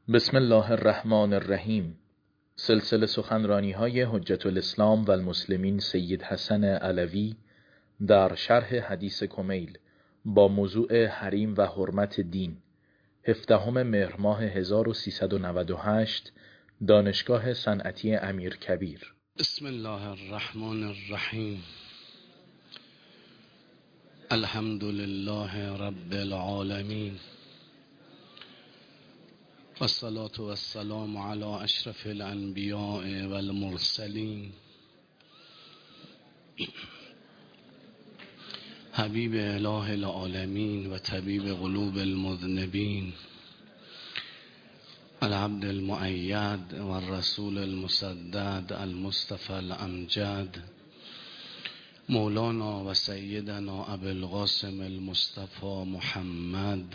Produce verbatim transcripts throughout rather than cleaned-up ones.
بسم الله الرحمن الرحیم. سلسله سخنرانی های حجت الاسلام و المسلمین سید حسن علوی در شرح حدیث کمیل با موضوع حریم و حرمت دین، هفدهم مهر ماه هزار و سیصد و نود و هشت، دانشگاه صنعتی امیرکبیر. بسم الله الرحمن الرحیم. الحمد لله رب العالمین و الصلاة و السلام علی اشرف الانبیاء و المرسلین حبیب اله العالمین و طبیب قلوب المذنبین العبد المؤید و الرسول المسدد المصطفى الامجد مولانا و سیدنا ابو القاسم المصطفى محمد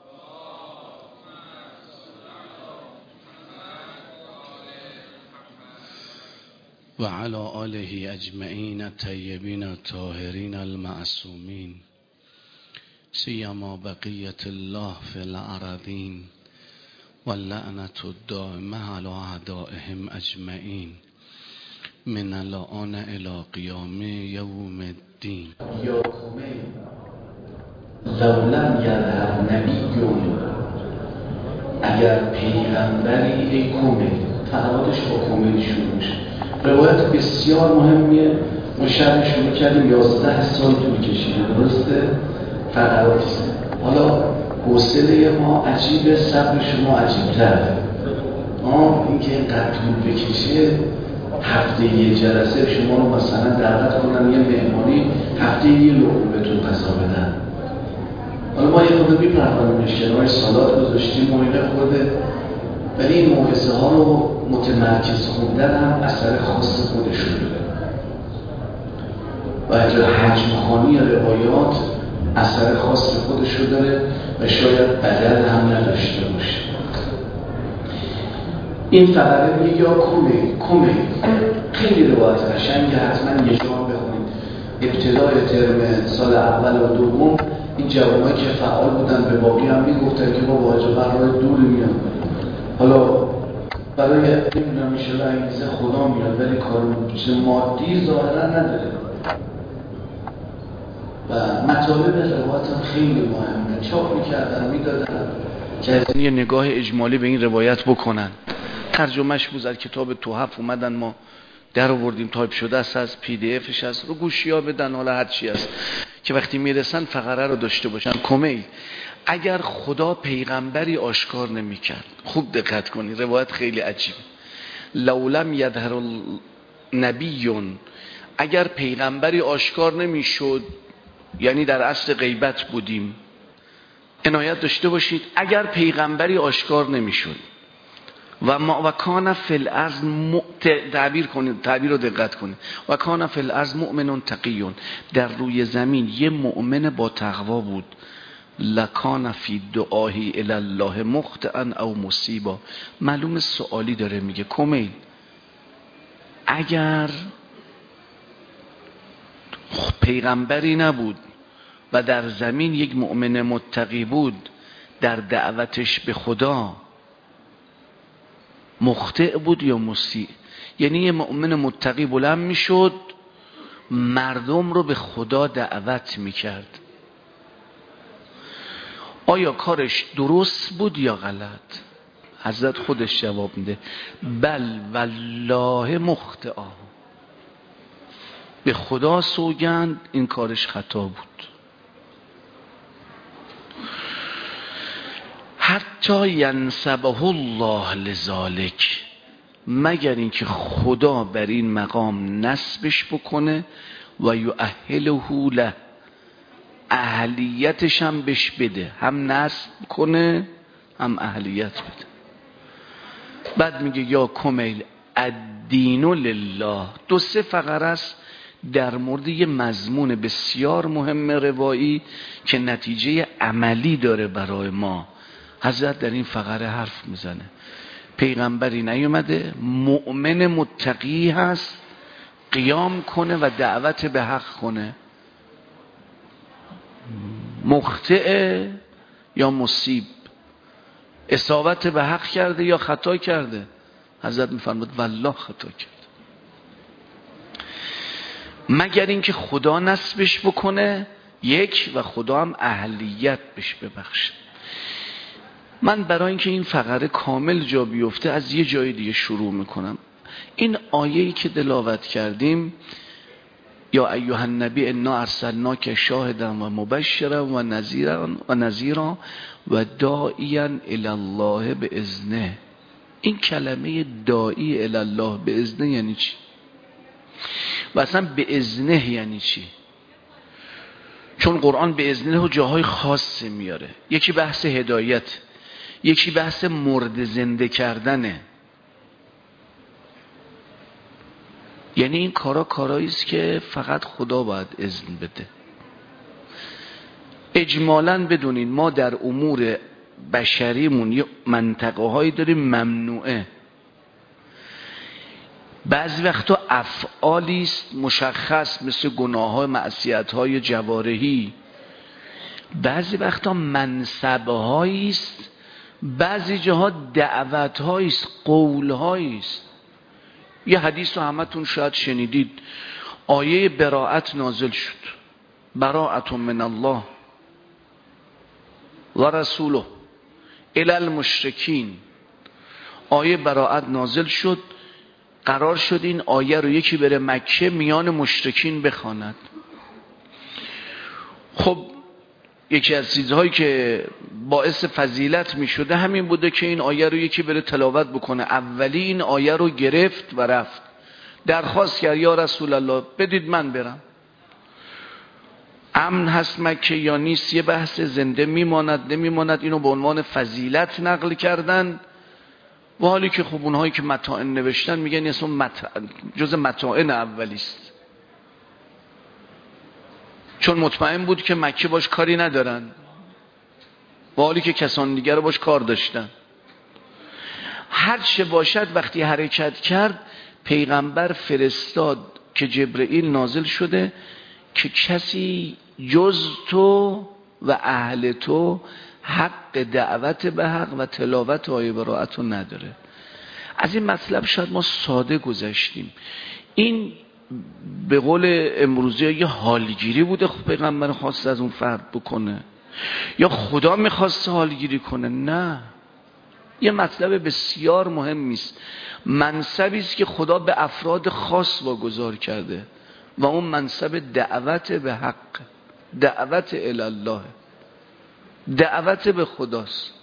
و علی آله اجمعین الطیبین الطاهرین المعصومین سیما بقیت الله فی الارضین و لعنت الدائمه علی اعدائهم اجمعین من الان الی قیام یوم الدین. یا کمیل لو لم یظهر نبیون، اگر پیغمبری ای کمیل، تعهدش با کمیل شروع میشه. روایت بسیار مهمیه، ما شرح شروع کردیم، یازده سال طول کشیده، درسته؟ فقراتی. حالا حوصله ما عجیبه، صبر شما عجیب‌تره. آه اینکه اینقدر طول بکشه، هفته یه جلسه شما رو مثلا دعوت کنن یه مهمانی، هفته یه لقمه بهتون غذا بدن. حالا ما یه خورده میپرونیمش کنار، سالات گذاشتیم، موعظه خورده، ولی این موعظه ها رو متمرکز خوندن هم اثر خاص خودشون داره و اجرا حجم خوانی روایات اثر خاص خودشون داره و شاید بدل هم نداشته باشه. این فقره میگه یا کمیل. کمیل خیلی روایت قشنگه، حتما یه جا بخونید. ابتدای ترم سال اول و دوم این جوانایی که فعال بودن به باقی هم میگفتن که با واجب راه دور میان، حالا برای نمیدونم میشه انگیزه خدا میاد ولی کار مادی ظاهرا نداره و مطالب روایت هم خیلی مهمه. چاپ میکردن میدادن که یه نگاه اجمالی به این روایت بکنن. ترجمهش بود از کتاب تحف اومدن، ما در آوردیم، تایپ شده است، از پی دی افش هست، رو گوشی ها بدن، حالا هر چی است که وقتی میرسن فقره رو داشته باشن. کمیل اگر خدا پیغمبری آشکار نمی کرد، خوب دقت کنی، روایت خیلی عجیبه. لولم یظهر نبیون، اگر پیغمبری آشکار نمی شد، یعنی در اصل غیبت بودیم، عنایت داشته باشید، اگر پیغمبری آشکار نمی شد و ما و کان فی الارض تعبیر کنید، تعبیر رو دقت کنید، و کان فی الارض مؤمن تقی، در روی زمین یه مؤمن با تقوا بود، لکان فی دعاهی الی الله مخطئا او مصیبا. معلوم سوالی داره میگه کمیل اگر پیغمبری نبود و در زمین یک مؤمن متقی بود، در دعوتش به خدا مخطئ بود یا مصیب؟ یعنی یه مؤمن متقی بلند میشد، مردم رو به خدا دعوت میکرد، آیا کارش درست بود یا غلط؟ حضرت خودش جواب میده بل والله مخطئا، به خدا سوگند این کارش خطا بود. حتی ینصبه الله لذالک، مگر اینکه خدا بر این مقام نصبش بکنه و یؤهله له، اهلیتش هم بهش بده، هم نصب کنه هم اهلیت بده. بعد میگه یا کمیل الدین لله. دو سه فقره است در مورد یه مضمون بسیار مهم روایی که نتیجه عملی داره برای ما. حضرت در این فقره حرف میزنه پیغمبری نیومده، مؤمن متقی هست، قیام کنه و دعوت به حق کنه، مخطئ یا مصیب. اصابت به حق کرده یا خطا کرده؟ حضرت میفرماد والله خطا کرد، مگر اینکه خدا نصبش بکنه یک و خدا هم اهلیت بهش ببخشه. من برای اینکه این فقره کامل جا بیفته از یه جای دیگه شروع میکنم. این آیه‌ای که تلاوت کردیم یا ایها النبی انا ارسلناک شاهدا و مبشرا و نذیرا و نذیرا و داعیا الی الله باذنه، این کلمه داعی الی الله باذنه یعنی چی؟ و اصلا باذنه یعنی چی؟ چون قرآن باذنه جاهای خاصی میاره. یکی بحث هدایت، یکی بحث مرد زنده کردنه. یعنی این کارا کارایی است که فقط خدا باید اذن بده. اجمالاً بدونین ما در امور بشریمون یه منطقه هایی داریم ممنوعه. بعضی وقتا افعالی است مشخص مثل گناه های معصیت های جوارحی، بعضی وقتا منصب هایی است، بعضی جاها دعوت هایی است، قول هایی است. یه حدیث رو همتون شاید شنیدید، آیه براءت نازل شد، براءت من الله و رسوله الی المشرکین. آیه براءت نازل شد، قرار شد این آیه رو یکی بره مکه میان مشرکین بخواند. خب یکی از چیزهایی که باعث فضیلت می شده همین بوده که این آیه رو یکی بره تلاوت بکنه. اولی این آیه رو گرفت و رفت، درخواست کرد یا رسول الله بدید من برم. امن هست مکه یا نیست یه بحث، زنده میماند نمیماند، اینو به عنوان فضیلت نقل کردن. و حالی که خب اونهایی که متاعن نوشتن میگن اصلا مت... جز متاعن اولیست، چون مطمئن بود که مکه باش کاری ندارن و حالی که کسان دیگر باش کار داشتن. هر چه باشد وقتی حرکت کرد پیغمبر فرستاد که جبرئیل نازل شده که کسی جز تو و اهل تو حق دعوت به حق و تلاوت آیه براءت رو نداره. از این مطلب شاید ما ساده گذشتیم. این به قول امروزی یه حالگیری بوده، خب پیغمبر خواست از اون فرد بکنه یا خدا میخواست حالگیری کنه؟ نه، یه مطلب بسیار مهمی است. منصبی است که خدا به افراد خاص واگذار کرده و اون منصب دعوت به حق، دعوت الی الله، دعوت به خداست.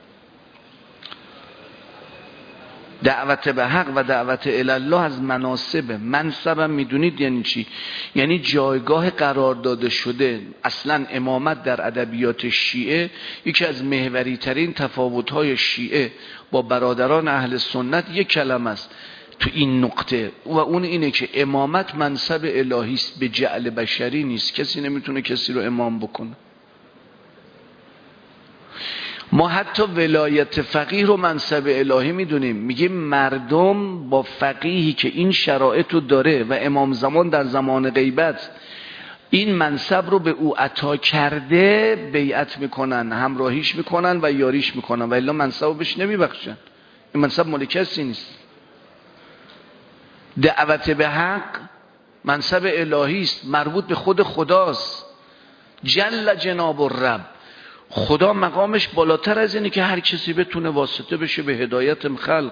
دعوت به حق و دعوت الی الله از مناسب. منصبم میدونید یعنی چی؟ یعنی جایگاه قرار داده شده. اصلا امامت در ادبیات شیعه یکی از محوری ترین تفاوت های شیعه با برادران اهل سنت یک کلمه است تو این نقطه، و اون اینه که امامت منصب الهی است، به جعل بشری نیست. کسی نمیتونه کسی رو امام بکنه. ما حتی ولایت فقیه رو منصب الهی میدونیم، میگیم مردم با فقیهی که این شرایط رو داره و امام زمان در زمان غیبت این منصب رو به او عطا کرده بیعت میکنن، همراهیش میکنن و یاریش میکنن، و الا منصب رو بهش نمیبخشن. این منصب مال کسی نیست. دعوت به حق منصب الهی است، مربوط به خود خداست. جل جناب الرب، خدا مقامش بالاتر از اینه که هر کسی بتونه واسطه بشه به هدایت خلق.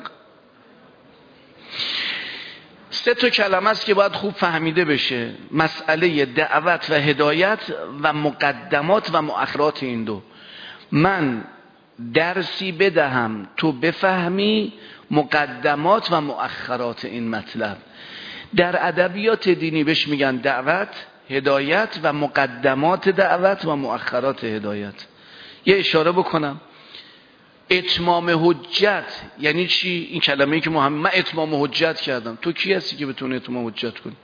سه تا کلمه است که باید خوب فهمیده بشه، مسئله دعوت و هدایت و مقدمات و مؤخرات این دو. من درسی بدهم تو بفهمی مقدمات و مؤخرات این مطلب. در ادبیات دینی بهش میگن دعوت، هدایت و مقدمات دعوت و مؤخرات هدایت. یه اشاره بکنم، اتمام حجت یعنی چی؟ این کلمه‌ای که محمد من اتمام حجت کردم، تو کی هستی که بتونه اتمام حجت کنی؟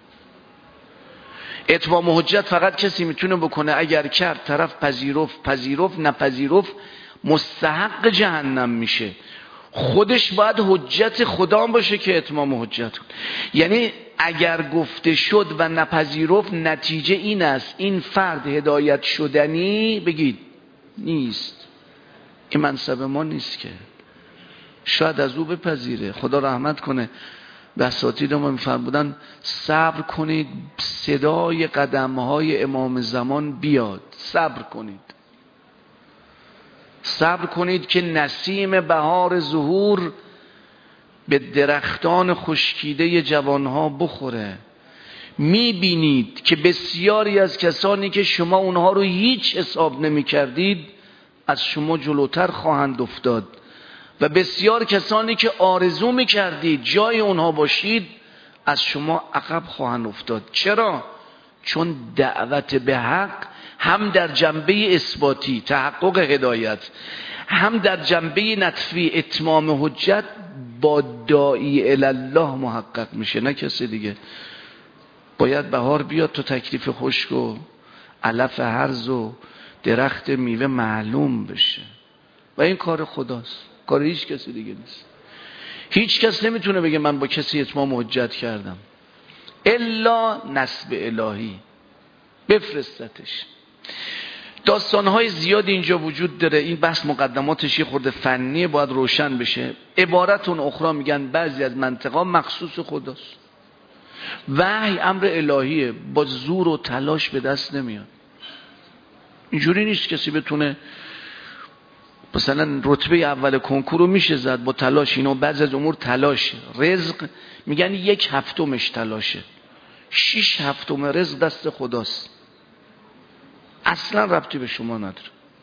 اتمام حجت فقط کسی میتونه بکنه اگر کرد، طرف پذیرفت، پذیرفت نپذیرفت مستحق جهنم میشه. خودش باید حجت خدا باشه که اتمام حجت کنه. یعنی اگر گفته شد و نپذیرفت نتیجه این است این فرد هدایت شدنی بگید نیست. این منصب ما نیست که. شاید از او بپذیره، خدا رحمت کنه. به اساتید ما میفرمودن صبر کنید صدای قدمهای امام زمان بیاد، صبر کنید، صبر کنید که نسیم بهار ظهور به درختان خشکیده جوانها بخوره. میبینید که بسیاری از کسانی که شما اونها رو هیچ حساب نمی کردید از شما جلوتر خواهند افتاد و بسیار کسانی که آرزو میکردید جای اونها باشید از شما عقب خواهند افتاد. چرا؟ چون دعوت به حق هم در جنبه اثباتی تحقق هدایت، هم در جنبه نطفی اتمام حجت با داعی الله محقق میشه، نه کسی دیگه. باید بهار بیاد تو تکلیف خشک و علف هرز و درخت میوه معلوم بشه و این کار خداست، کار هیچ کسی دیگه نیست. هیچ کس نمیتونه بگه من با کسی اتمام حجت کردم الا نصب الهی بفرستتش. داستانهای زیاد اینجا وجود داره، این بحث مقدماتش یه خورده فنیه، باید روشن بشه. عبارتون اخرى میگن بعضی از منطقه مخصوص خداست. وحی امر الهیه، با زور و تلاش به دست نمیاد. اینجوری نیست کسی بتونه مثلا رتبه اول کنکور رو میشه زد با تلاش. اینا بعضی از امور تلاشه. رزق میگن یک هفتمش تلاشه، شیش هفتم رزق دست خداست، اصلا ربطی به شما نداره.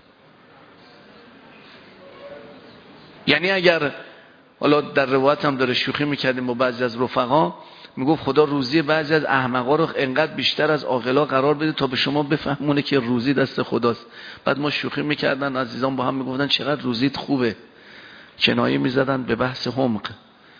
یعنی اگر حالا در روایت هم داره، شوخی میکردیم با بعضی از رفقا، میگفت خدا روزی بعضی از احمقا رو انقدر بیشتر از عاقلا قرار بده تا به شما بفهمونه که روزی دست خداست. بعد ما شوخی میکردن، عزیزان با هم میگفتن چقدر روزیت خوبه، کنایه میزدن به بحث حمق.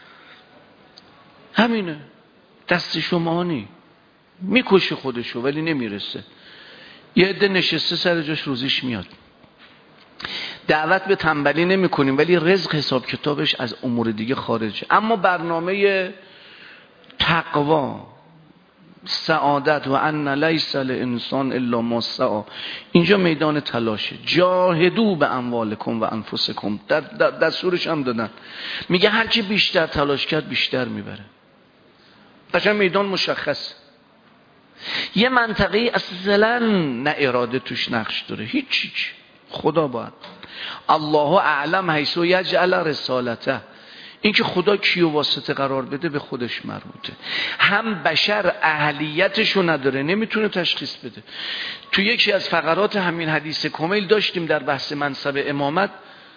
همینه، دست شما نی، میکشه خودشو ولی نمیرسه. یه عده نشسته سر جاش روزیش میاد. دعوت به تنبلی نمی کنیم ولی رزق حساب کتابش از امور دیگه خارجه. اما برنامه تقوا، سعادت و ان لیس للانسان الا ما سعی، اینجا میدان تلاشه. جاهدوا به اموالکم و انفسکم، در دستورش هم دادن، میگه هر کی بیشتر تلاش کرد بیشتر میبره. قشنگ میدان مشخص. یه منطقه اصلا نه اراده توش نقش داره، هیچ هیچ. خدا باید الله اعلم حیث یجعل رسالته، این که خدا کیو واسطه قرار بده به خودش مربوطه. هم بشر اهلیتشو نداره، نمیتونه تشخیص بده. تو یکی از فقرات همین حدیث کمیل داشتیم در بحث منصب امامت،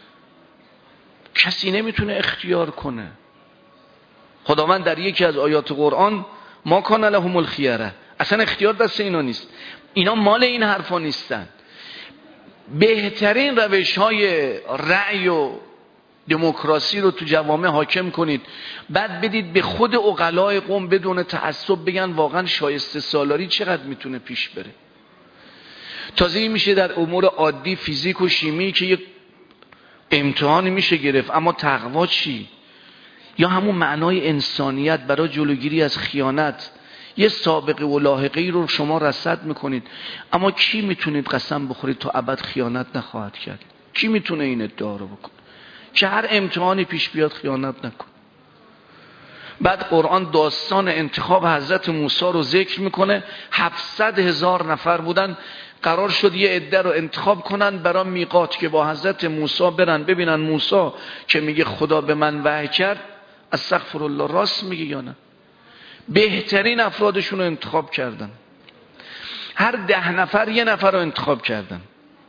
کسی نمیتونه اختیار کنه. خداوند در یکی از آیات قرآن ما کان لهم الخیره، اصلا اختیار دست اینا نیست، اینا مال این حرفا نیستن. بهترین روش های رأی و دموکراسی رو تو جوامع حاکم کنید، بعد بدید به خود عقلای قوم بدون تعصب بگن واقعا شایسته سالاری چقدر میتونه پیش بره. تازه این میشه در امور عادی فیزیک و شیمی که یک امتحانی میشه گرفت، اما تقوا چی؟ یا همون معنای انسانیت برای جلوگیری از خیانت. یه سابقه و لاحقه ای رو شما رصد میکنید، اما کی میتونید قسم بخورید تا ابد خیانت نخواهد کرد؟ کی میتونه این ادعا رو بکنه که هر امتحانی پیش بیاد خیانت نکن؟ بعد قرآن داستان انتخاب حضرت موسی رو ذکر میکنه. هفتصد هزار نفر بودن، قرار شد یه عده رو انتخاب کنن برای میقات که با حضرت موسی برن ببینن موسی که میگه خدا به من وحی کرد استغفر الله راست میگه یا نه. بهترین افرادشون رو انتخاب کردن. هر ده نفر یه نفر رو انتخاب کردن.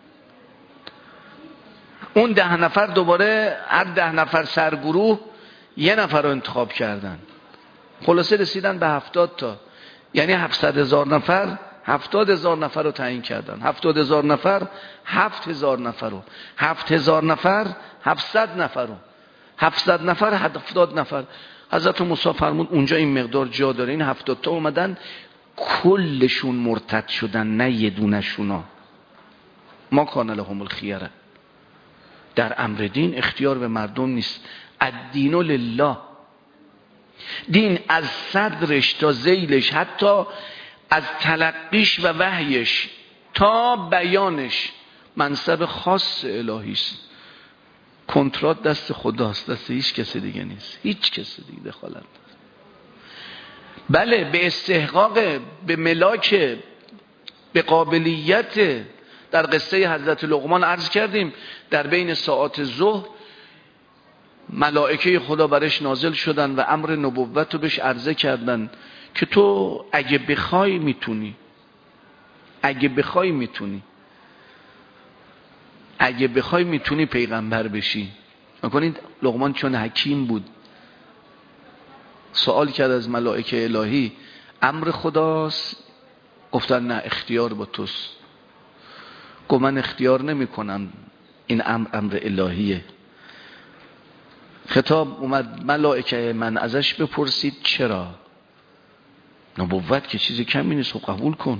اون ده نفر دوباره هر ده نفر سرگروه یه نفر رو انتخاب کردن. خلاصه رسیدن به هفتاد تا، یعنی هفتصد هزار نفر هفتاد هزار نفر رو تعیین کردن. هفتاد هزار نفر هفت هزار نفر رو، هفت هزار نفر هفتصد نفر رو، هفتصد نفر هفتاد نفر. حضرت موسی فرمود اونجا این مقدار جا داره، این هفتاد تا اومدن کلشون مرتد شدن، نه یه دونشونا. ما کان لهم الخیره. در امر دین اختیار به مردم نیست. الدین لله. دین از صدرش تا ذیلش، حتی از تلقیش و وحیش تا بیانش منصب خاص الهی است. کنترات دست خداست، دست هیچ کسی دیگه نیست، هیچ کسی دیگه دخالت نداره. بله به استحقاق، به ملاک، به قابلیت. در قصه حضرت لقمان عرض کردیم در بین ساعات ظهر ملائکه خدا برش نازل شدن و امر نبوت رو بهش عرضه کردن که تو اگه بخوای میتونی، اگه بخوای میتونی اگه بخوای میتونی پیغمبر بشی. میکنید لقمان چون حکیم بود سوال کرد از ملائکه الهی امر خداست؟ گفتن نه اختیار با توست. گفت من اختیار نمی کنم، این امر امر الهیه. خطاب اومد ملائکه من ازش بپرسید چرا؟ نبوت که چیزی کمی نیست، قبول کن.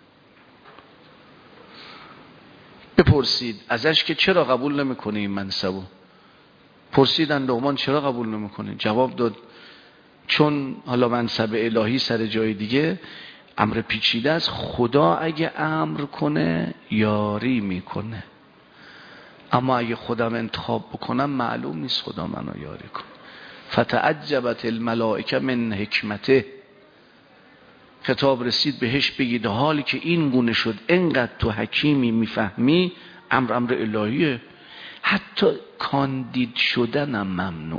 بپرسید ازش که چرا قبول نمیکنه این منصبو. پرسیدن لقمان چرا قبول نمیکنه؟ جواب داد چون حالا منصب الهی سر جای دیگه امر پیچیده است، خدا اگه امر کنه یاری میکنه، اما اگه خودم انتخاب بکنم معلوم نیست خدا منو یاری کنه. فتعجبت الملائکه من حکمته. خطاب رسید بهش بگید حالی که این گونه شد انقدر تو حکیمی میفهمی امر امر الهیه، حتی کاندید شدنم ممنوعه.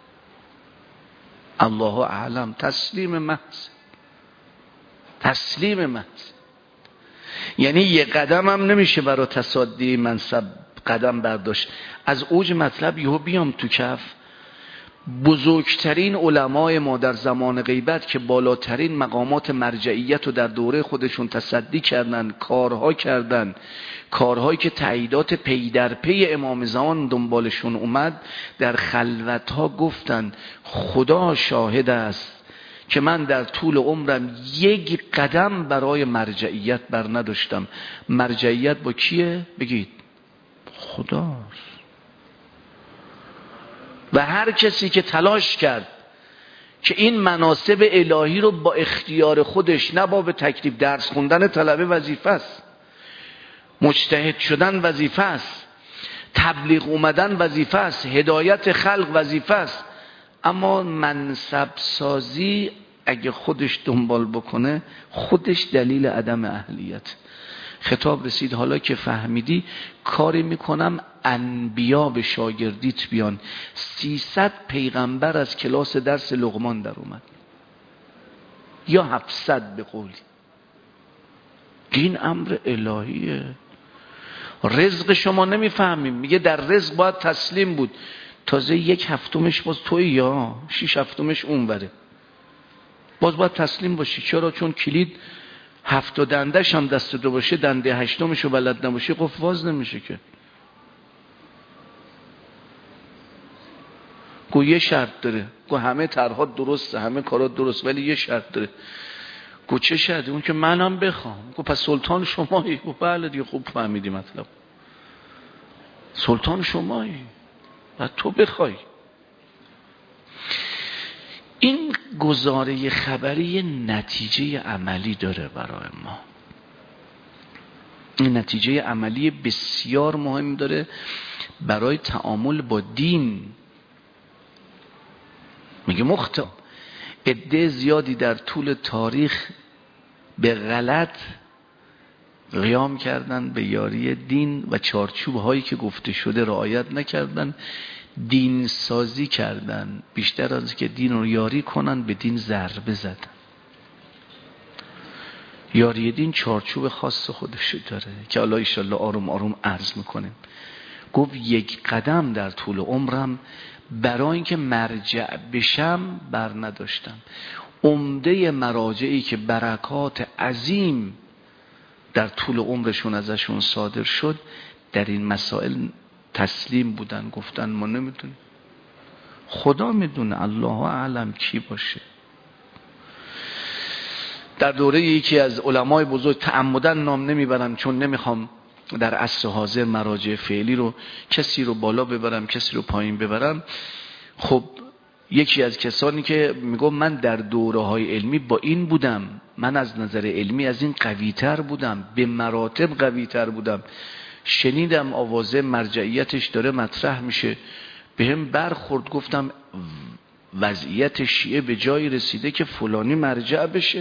الله اعلم. تسلیم محض، تسلیم محض. یعنی یه قدم هم نمیشه برای تصادی منصب قدم برداشت. از اوج مطلب یهو بیام تو کف. بزرگترین علمای ما در زمان غیبت که بالاترین مقامات مرجعیت رو در دوره خودشون تصدی کردن، کارها کردن، کارهایی که تاییدات پی در پی امام زمان دنبالشون اومد، در خلوتها گفتن خدا شاهد است که من در طول عمرم یک قدم برای مرجعیت بر نداشتم. مرجعیت با کیه؟ بگید خداست. و هر کسی که تلاش کرد که این مناصب الهی رو با اختیار خودش، نه با به تکلیف، درس خوندن طلبه وظیفه است، مجتهد شدن وظیفه است، تبلیغ اومدن وظیفه است، هدایت خلق وظیفه است، اما منصب سازی اگه خودش دنبال بکنه خودش دلیل عدم اهلیت. خطاب رسید حالا که فهمیدی کاری میکنم انبیا به شاگردیت بیان. سیصد پیغمبر از کلاس درس لقمان در اومد، یا هفتصد به قولی. این امر الهیه. رزق شما نمیفهمیم، میگه در رزق باید تسلیم بود. تازه یک هفتمش باز توی، یا شیش هفتمش اون بره، باز باید تسلیم باشی. چرا؟ چون کلید هفت دندش هم دست دو باشه، دنده هشتمش رو بلد نباشی قفل باز نمیشه که. گو یه شرط داره، گو همه طرحها درسته، همه کارات درست، ولی یه شرط داره. گو چه شرطی؟ اون که منم بخوام. گو پس سلطان شمایی. گو بله دیگه، خوب فهمیدی مطلب. سلطان شمایی و تو بخوای. این گزاره خبری نتیجه عملی داره برای ما. این نتیجه عملی بسیار مهم داره برای تعامل با دین. میگه مخت عده زیادی در طول تاریخ به غلط قیام کردن به یاری دین و چارچوب هایی که گفته شده رعایت نکردن، دین سازی کردن. بیشتر از که دین رو یاری کنن به دین ضربه زدن. یاری دین چارچوب خاص خودش داره که الله ایشالله آروم آروم عرض میکنیم. گفت یک قدم در طول عمرم برای اینکه مرجع بشم بر نداشتم. عمده مراجعی که برکات عظیم در طول عمرشون ازشون صادر شد در این مسائل تسلیم بودن، گفتن ما نمیدونیم، خدا میدونه، الله اعلم کی باشه. در دوره یکی از علمای بزرگ، تعمدن نام نمیبرم چون نمیخوام در عصر حاضر مراجع فعلی رو کسی رو بالا ببرم کسی رو پایین ببرم، خب یکی از کسانی که میگم من در دوره های علمی با این بودم، من از نظر علمی از این قوی تر بودم، به مراتب قوی تر بودم، شنیدم آوازه مرجعیتش داره مطرح میشه، بهم برخورد، گفتم وضعیت شیعه به جایی رسیده که فلانی مرجع بشه.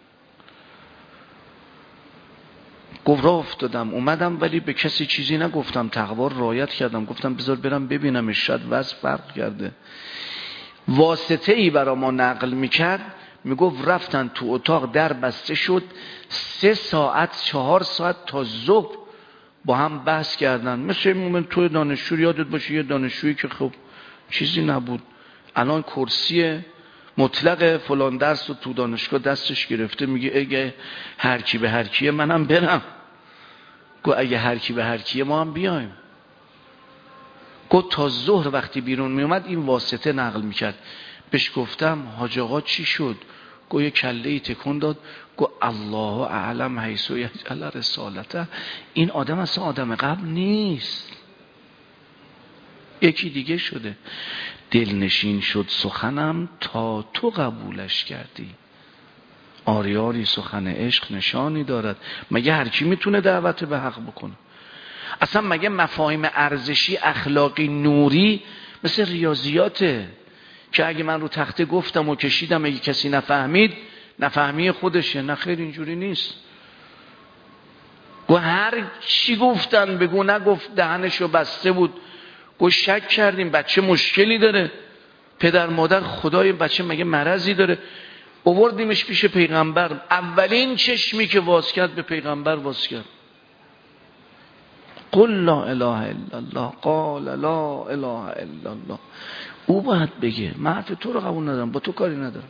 گفت راه افتادم اومدم، ولی به کسی چیزی نگفتم، تقوا رعایت کردم، گفتم بذار برم ببینم شاید وضع فرق کرده. واسطه ای برا ما نقل میکرد، میگفت رفتن تو اتاق، در بسته شد، سه ساعت چهار ساعت تا صبح با هم بحث کردن. مثل این مومن توی دانشجو یادت باشه، یه دانشجویی که خب چیزی نبود، الان کرسی مطلق فلان درس رو تو دانشگاه دستش گرفته، میگه اگه هر کی به هر کیه منم برم. گفت اگه هر کی به هر کیه ما هم بیایم. گفت تا ظهر وقتی بیرون میومد این واسطه نقل میکرد. بهش گفتم حاج آقا چی شد؟ گفت یه کله ای تکون داد، گفت الله اعلم حیث یجعل رسالته. این آدم اصلا آدم قبل نیست، یکی دیگه شده. دلنشین شد سخنم تا تو قبولش کردی. آری آری سخن عشق نشانی دارد. مگه هر کی میتونه دعوت به حق بکنه؟ اصلا مگه مفاهیم ارزشی اخلاقی نوری مثل ریاضیاته که اگه من رو تخته گفتم و کشیدم اگه کسی نفهمید نفهمی خودشه؟ نه خیر، اینجوری نیست. گو هر چی گفتن بگو، نگفت دهنشو بسته بود. گو شک کردیم بچه مشکلی داره، پدر مادر خدای بچه مگه مرضی داره؟ آوردیمش پیش پیغمبر، اولین چشمی که واز کرد به پیغمبر واز کرد. قل لا اله الا الله، قال لا اله الا الله. او باید بگه من حرف تو رو قبول ندارم، با تو کاری ندارم.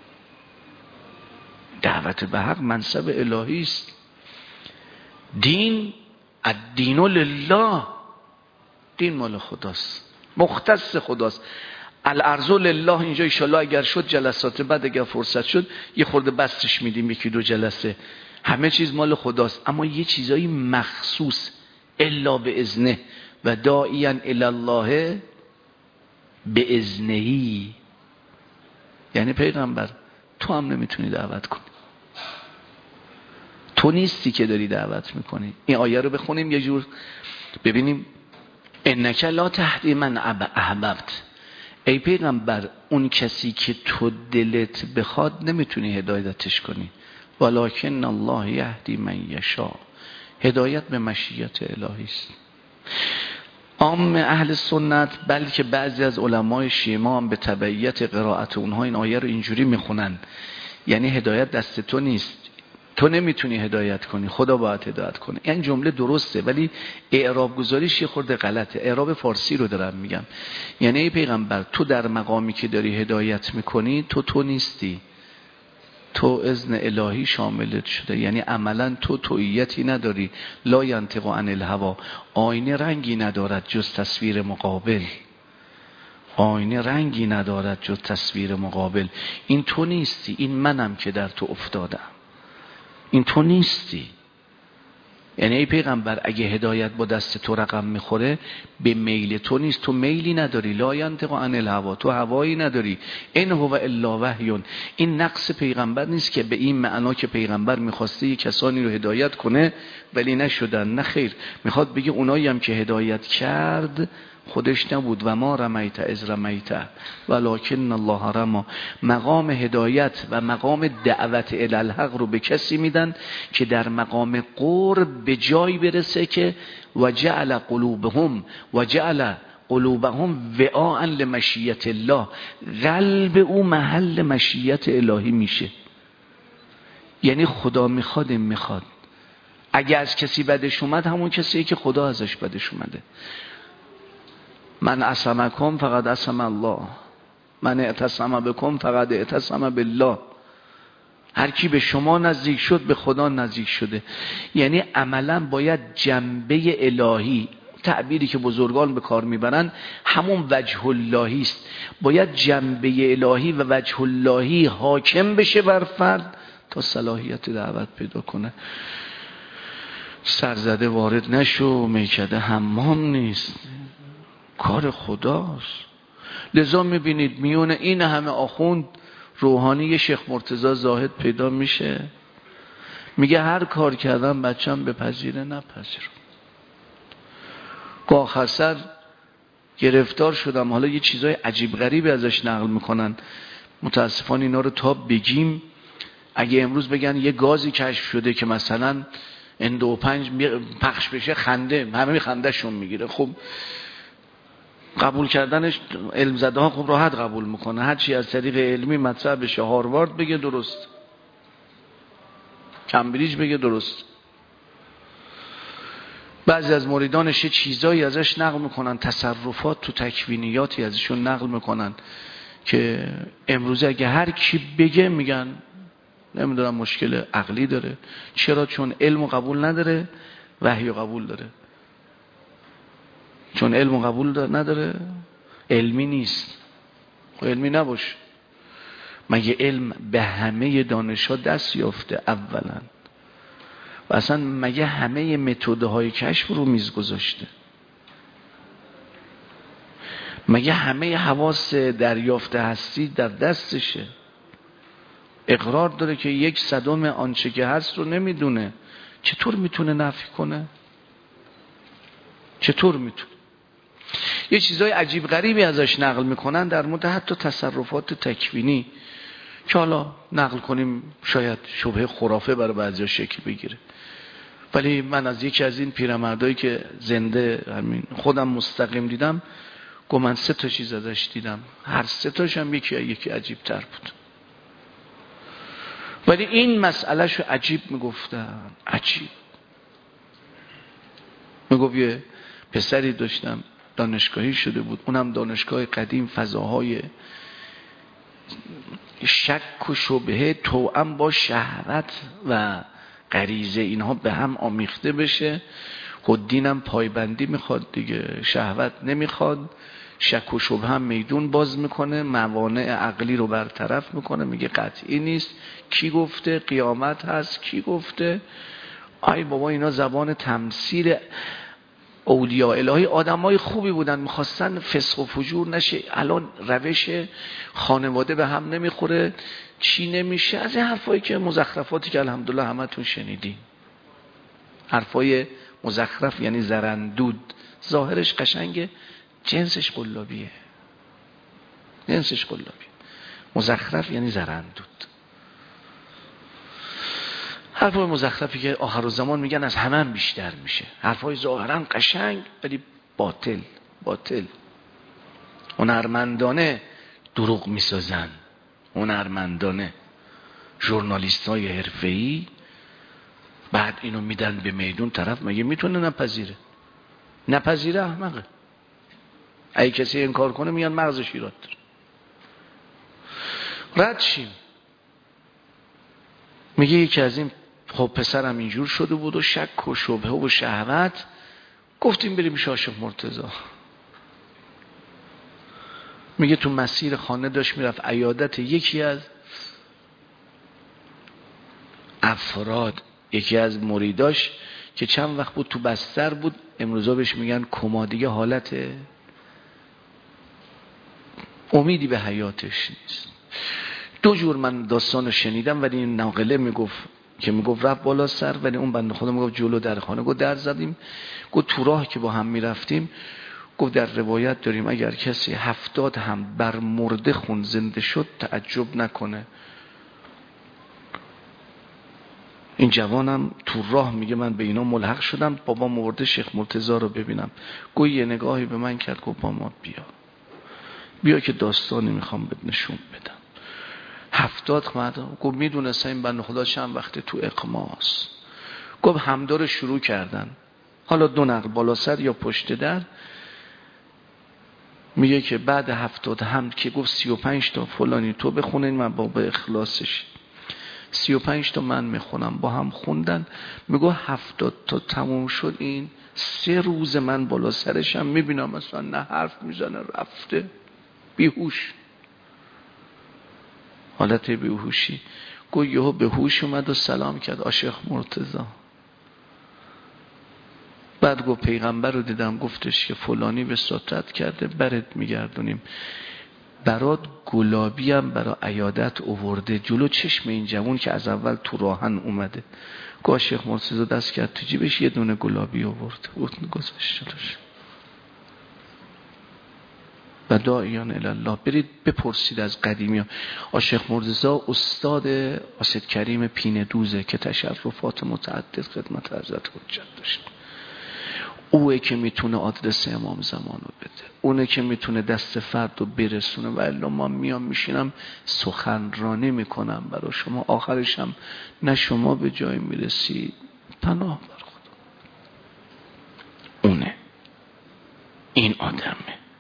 دعوت به حق منصب الهی است. دین الدین لله، دین مال خداست، مختص خداست. الارض لله. اینجا انشالله اگر شد جلسات بعد اگر فرصت شد یه خورده بستش میدیم، یکی دو جلسه. همه چیز مال خداست، اما یه چیزایی مخصوص، الا به اذنه و داعیا الی الله به اذنهی. یعنی پیغمبر تو هم نمیتونی دعوت کنی، تو نیستی که داری دعوت میکنی. این آیه رو بخونیم یه جور ببینیم. انک لا تهدی من احببت. ای پیغمبر اون کسی که تو دلت بخواد نمیتونی هدایتش کنی، ولکن الله یهدی من یشاء. هدایت به مشیت الهی است. عام اهل سنت بلکه بعضی از علمای شیعه ما هم به تبعیت قرائت اونها این آیه رو اینجوری میخونن، یعنی هدایت دست تو نیست، تو نمیتونی هدایت کنی، خدا باید هدایت کنه. این جمله درسته ولی اعراب گذاریش یه خورده غلطه. اعراب فارسی رو دارم میگم. یعنی ای پیغمبر تو در مقامی که داری هدایت میکنی تو تو نیستی، تو اذن الهی شاملت شده. یعنی عملا تو توییتی نداری. لا ینطق عن الهوا. آینه رنگی ندارد جز تصویر مقابل. آینه رنگی ندارد جز تصویر مقابل. این تو نیستی، این منم که در تو افتادم. این تو نیستی. یعنی ای پیغمبر اگه هدایت با دست تو رقم میخوره به میل تو نیست، تو میلی نداری. لا ینطق عن الهوا، تو هوایی نداری. ان هو الا وحی. این نقص پیغمبر نیست که به این معنا که پیغمبر میخواسته یک کسانی رو هدایت کنه ولی نشدن. نه خیر، میخواد بگه اونایی هم که هدایت کرد خودش نبود. و ما رمیت از رمیت ولکن الله رما. مقام هدایت و مقام دعوت الی الحق رو به کسی میدن که در مقام قرب به جای برسه که وجعل قلوبهم وجعل قلوبهم وعاء لمشیت الله. قلب او محل مشیت الهی میشه. یعنی خدا میخواد این میخواد. اگه از کسی بدش اومد همون کسیه که خدا ازش بدش اومده. من عصمکم فقط عصم الله، من اعتصم بکم فقط اعتصم بالله. هر کی به شما نزدیک شد به خدا نزدیک شده. یعنی عملا باید جنبه الهی، تعبیری که بزرگان به کار میبرن همون وجه اللهی است. باید جنبه الهی و وجه اللهی حاکم بشه بر فرد تا صلاحیت دعوت پیدا کنه. سرزده وارد نشو، میکده حمام نیست، کار خداست. لذا میبینید میون این همه آخوند روحانی شیخ مرتضی زاهد پیدا میشه، میگه هر کار کردم بچم بپذیره نپذیره. که آخر سر گرفتار شدم. حالا یه چیزای عجیب غریبی ازش نقل میکنن، متاسفانه اینا رو تا بگیم اگه امروز بگن یه گازی کشف شده که مثلا ان دو پنج پخش بشه خنده همه خندهشون میگیره. خب قبول کردنش علم زده ها خب راحت قبول میکنه، هر چی از طریق علمی مطرح بشه، هاروارد بگه درست، کمبریج بگه درست. بعضی از مریدانش یه چیزایی ازش نقل میکنن، تصرفات تو تکوینیاتی ازشون نقل میکنن که امروزه اگه هر کی بگه میگن نمیدونم مشکل عقلی داره. چرا؟ چون علم قبول نداره، وحی قبول داره. چون علم قبول نداره علمی نیست. خب علمی نباشه. مگه علم به همه دانش‌ها دست یافته اولا؟ و اصلا مگه همه متدهای کشف رو میز گذاشته؟ مگه همه حواس دریافت هستی در دستشه؟ اقرار داره که یک صدم آنچه که هست رو نمیدونه. چطور میتونه نفی کنه؟ چطور میتونه؟ یه چیزای عجیب غریبی ازش نقل میکنن در مورد حتی تصرفات تکوینی که حالا نقل کنیم شاید شبهه خرافه برای بعضیا شکل بگیره، ولی من از یکی از این پیرمردایی که زنده همین خودم مستقیم دیدم گفتم من سه تا چیز ازش دیدم، هر سه تاش هم یکی یکی عجیب تر بود. ولی این مسئله شو عجیب میگفتن. عجیب میگفت یه پسری داشتم دانشگاهی شده بود، اونم دانشگاه قدیم، فضاهای شک و شبهه توأم با شهوت و غریزه اینها به هم آمیخته بشه. خود دینم پایبندی میخواد دیگه، شهوت نمیخواد، شک و شبهه هم میدون باز میکنه، موانع عقلی رو برطرف میکنه، میگه قطعی نیست. کی گفته؟ قیامت هست. کی گفته؟ ای بابا اینا زبان تمثیل اولیاء الهی، آدمای خوبی بودن، میخواستن فسق و فجور نشه. الان روش خانواده به هم نمیخوره، چی نمیشه، از این حرفایی که مزخرفاتی که الحمدلله همتون شنیدین. حرفای مزخرف یعنی زرندود، ظاهرش قشنگه، جنسش قلابیه. جنسش قلابیه. مزخرف یعنی زرندود. حرفای مزخرفی که آخر الزمان میگن از همه هم بیشتر میشه. حرفای ظاهرا قشنگ ولی باطل. باطل. هنرمندانه دروغ میسازن. هنرمندانه. ژورنالیست های حرفه‌ای بعد اینو میدن به میدون، طرف مگه میتونه نپذیره؟ نپذیره احمقه. اگه کسی انکار کنه میگن مغزش ایراد داره. رد شیم. میگه یکی از این خب پسرم اینجور شده بود و شک و شبهه و شهوت، گفتیم بریم پیش عاشق مرتضی. میگه تو مسیر خانه داشت میرفت عیادت یکی از افراد، یکی از مریداش که چند وقت بود تو بستر بود، امروزا بهش میگن کما، دیگه حالت امیدی به حیاتش نیست. دو جور من داستانو شنیدم، ولی این ناقله میگفت که میگفت رفت بالا سر، ولی اون بنده خدا میگفت جلو در خانه. گفت در زدیم، گفت تو راه که با هم میرفتیم، گفت در روایت داریم اگر کسی هفتاد هم بر مرده خون زنده شد تعجب نکنه. این جوانم تو راه میگه من به اینا ملحق شدم، بابا مرده شیخ مرتضی رو ببینم. گفت یه نگاهی به من کرد، گفت با ما بیا بیا که داستانی میخوام بهت نشون بدم. هفتاد خمد. گفت میدونست این بنده خدا چند وقته تو اقماست. گفت همدار شروع کردن، حالا دو نقل بالا سر یا پشت در. میگه که بعد هفتاد هم که گفت سی و پنج تا فلانی تو بخونین من با به اخلاصش، سی و پنج تا من میخونم، با هم خوندن. میگه هفتاد تا تموم شد، این سه روز من بالا سرشم میبینم مثلا نه حرف میزنه، رفته بیهوش، حالت بیهوشی. گوه یهو به هوش اومد و سلام کرد عاشق مرتضی. بعد گفت پیغمبر رو دیدم، گفتش که فلانی به سترت کرده برات میگردونیم، برات گلابی هم برای عیادت اوورده. جلو چشم این جوان که از اول تو راهن اومده، گفت عاشق مرتضی دست کرد تو جیبش یه دونه گلابی اوورد بود، گذاشت جلوش. و داعیان الی الله. برید بپرسید از قدیمیان. شیخ مرتضی استاد اسد کریم پینه دوزه که تشرفات متعدد خدمت حضرت حجت داشت. اوه که میتونه آدرس امام زمان رو بده، اونه که میتونه دست فرد رو برسونه. و الا ما میام میشینم سخنرانی میکنم برای شما، آخرشم نه شما به جای میرسید. پناه بر خدا. اونه، این آدمه.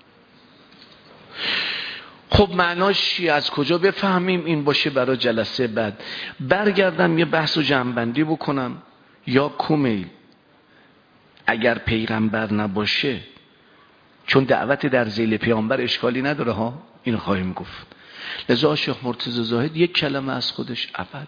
خب معناش چی؟ از کجا بفهمیم این باشه برای جلسه بعد؟ برگردم یه بحث و جمع‌بندی بکنم. یا کمیل اگر پیغمبر نباشه، چون دعوت در ذیل پیامبر اشکالی نداره ها، اینو خواهیم گفت. لذا شیخ مرتضی زاهد یک کلمه از خودش ابدا.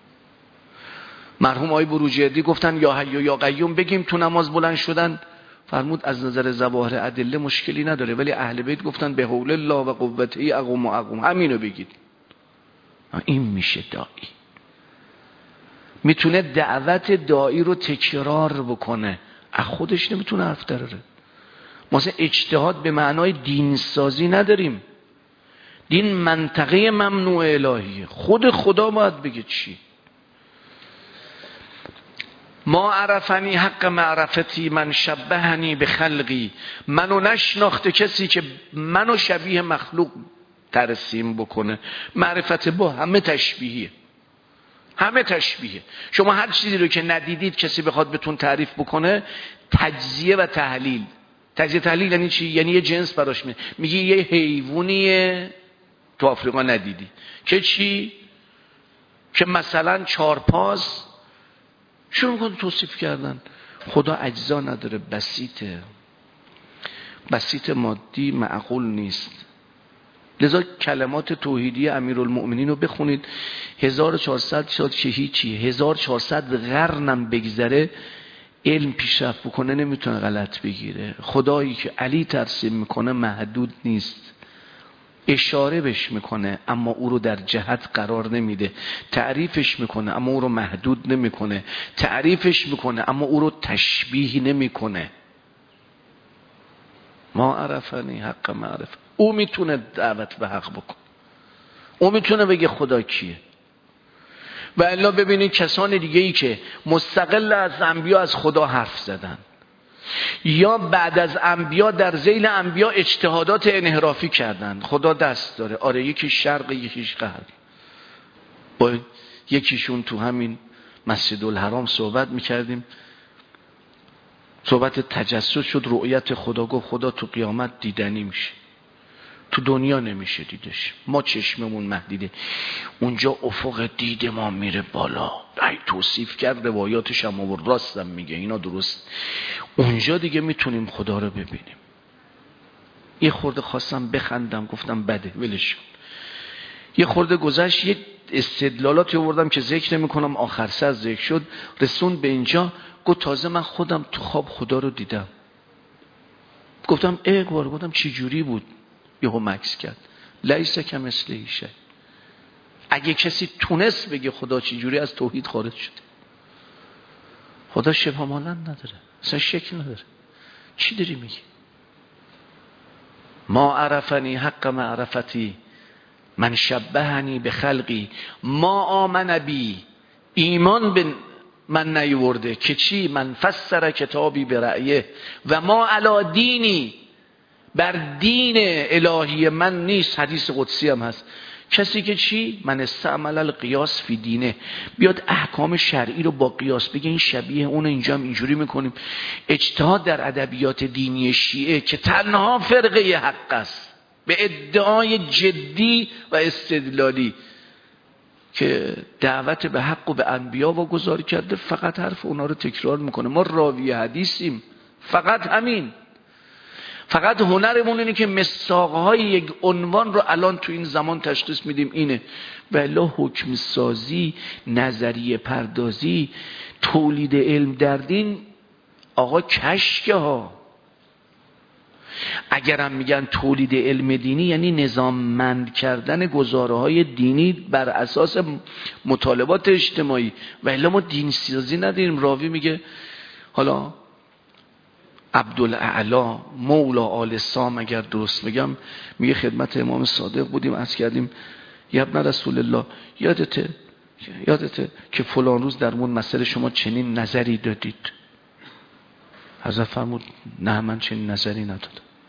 مرحوم آقای بروجردی گفتن یا حی و یا قیوم بگیم تو نماز بلند شدن، فرمود از نظر ظواهر ادله مشکلی نداره، ولی اهل بیت گفتن به حول الله و قوته اقوم و اقوم، همینو بگید. این میشه داعی. میتونه دعوت داعی رو تکرار بکنه، از خودش نمیتونه حرف دراره. ما اصلا اجتهاد به معنای دین سازی نداریم. دین منطقه ممنوع الهیه، خود خدا باید بگه چی. ما عرفنی حق معرفتی من شبهنی به خلقی. منو نشناخته کسی که منو شبیه مخلوق ترسیم بکنه. معرفت با همه تشبیهیه، همه تشبیهه. شما هر چیزی رو که ندیدید کسی بخواد بهتون تعریف بکنه، تجزیه و تحلیل. تجزیه تحلیل یعنی چی؟ یعنی یه جنس براش میگه، میگی یه حیوانیه تو آفریقا ندیدی که چی؟ که مثلا چارپاز. شروع میکنه توصیف کردن. خدا اجزا نداره، بسیطه، بسیط مادی معقول نیست. لذا کلمات توحیدی امیرالمؤمنین رو بخونید. هزار و چهارصد شد که هیچی، هزار و چهارصد قرنم بگذره علم پیشرفت بکنه نمیتونه غلط بگیره. خدایی که علی ترسیم میکنه محدود نیست، اشاره بش میکنه اما او رو در جهت قرار نمیده، تعریفش میکنه اما او رو محدود نمیکنه، تعریفش میکنه اما او رو تشبیه نمیکنه. ما عرفنی حق معرفت. او میتونه دعوت به حق بکنه، او میتونه بگه خدا کیه. و الا ببینید کسان دیگه ای که مستقل از انبیا از خدا حرف زدن، یا بعد از انبیا در ذیل انبیا اجتهادات انحرافی کردن. خدا دست داره، آره، یکی شرق یکیش غرب. با یکیشون تو همین مسجد الحرام صحبت میکردیم، صحبت تجسد شد، رؤیت خدا. گفت خدا تو قیامت دیدنی میشه، تو دنیا نمیشه دیدش. ما چشممون محدوده، اونجا افق دید ما میره بالا. ای توصیف کرد، روایاتش هم و راستم میگه، اینا درست. اونجا دیگه میتونیم خدا رو ببینیم. یه خورده خواستم بخندم، گفتم بده ولش کن. یه خورده گذشت، یه استدلالاتی آوردم که ذکر نمی‌کنم، آخر سر ذکر شد، رسون به اینجا. گفت تازه من خودم تو خواب خدا رو دیدم. گفتم ای بار، گفتم چی جوری بود؟ یهو مکس کرد. لیس کمثله شیء. اگه کسی تونست بگه خدا چی جوری، از توحید خارج شده. خدا شبه مانند نداره، اصلا شکل نداره. چی داری میگی؟ ما عرفنی حق معرفتی من شبهنی به خلقی. ما آمن بی، ایمان به من نیورده که چی؟ من فسر کتابی به رأیه و ما علا دینی، بر دین الهی من نیست. حدیث قدسی هم هست، کسی که چی؟ من استعمل القیاس فی دینه، بیاد احکام شرعی رو با قیاس بگه این شبیه اون، اینجا هم اینجوری میکنیم. اجتهاد در ادبیات دینی شیعه که تنها فرقه حق است به ادعای جدی و استدلالی که دعوت به حق و به انبیا واگذار کرده، فقط حرف اونا رو تکرار میکنه. ما راوی حدیثیم، فقط همین. فقط هنرمون اینه که مساقهای یک عنوان رو الان تو این زمان تشخیص میدیم اینه. ولی حکم سازی، نظریه پردازی، تولید علم در دین آقا کشکه ها. اگرم میگن تولید علم دینی یعنی نظاممند کردن گزاره های دینی بر اساس مطالبات اجتماعی. ولی ما دین سازی نداریم. راوی میگه حالا عبدالاعلی مولا آل سام اگر درست بگم میگه خدمت امام صادق بودیم، عرض کردیم یا ابن رسول الله یادته یادته که فلان روز در مون مسئله شما چنین نظری دادید؟ حضرت فرمود نه من چنین نظری ندادم.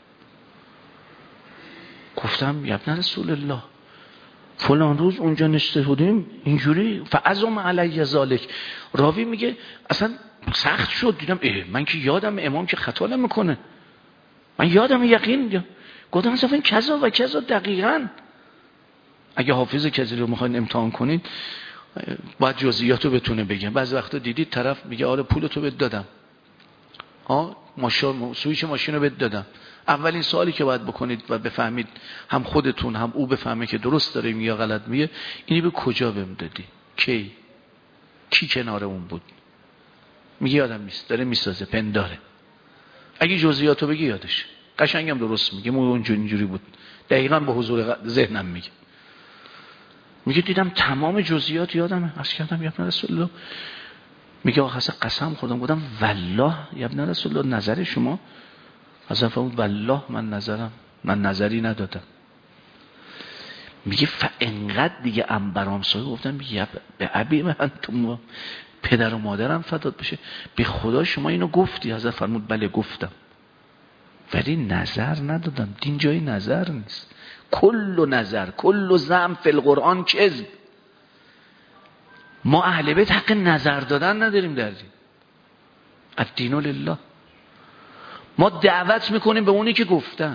گفتم یا ابن رسول الله فلان روز اونجا نشسته بودیم اینجوری فعظم علی ذالک. راوی میگه اصلا سخت شد، دیدم اه من که یادم امام که خطا نمیکنه، من یادم یقین. گفتم اصلا کذا و کذا دقیقاً. اگه حافظ کذا رو میخواین امتحان کنید باید جزئیاتو بتونه بگم. بعضی وقتا دیدید طرف میگه آره پولتو بهت دادم، ها ماشین سوئیچ ماشین رو بهت دادم. اولین سوالی که باید بکنید و بفهمید هم خودتون هم او بفهمه که درست داره یا غلط میگه، اینی به کجا بهم دادی؟ کی؟ کی کنار اون بود؟ میگه یادم نیست، داره میسازه پنداره. اگه جزئیاتو بگی یادش، قشنگم درست میگه، مو اونجوری اینجوری بود، دقیقاً به حضور ذهنم میگه. میگه دیدم تمام جزئیات یادمه. عرض کردم یا ابن رسول الله، میگه آخه قسم خودم بودم والله یا ابن رسول الله نظر شما؟ حضرت فرمود والله من نظرم من نظری ندادم. میگه فانقدر دیگه انبرام سایه گفتم میگه به ابی من تو پدر و مادرم فدات بشه، به خدا شما اینو گفتی؟ حضرت فرمود بله گفتم ولی نظر ندادم. دین جای نظر نیست. کل نظر کل زعم فی القرآن کذب. ما اهل بیت حق نظر دادن نداریم در دین. الدین لله. ما دعوت میکنیم به اونی که گفتن.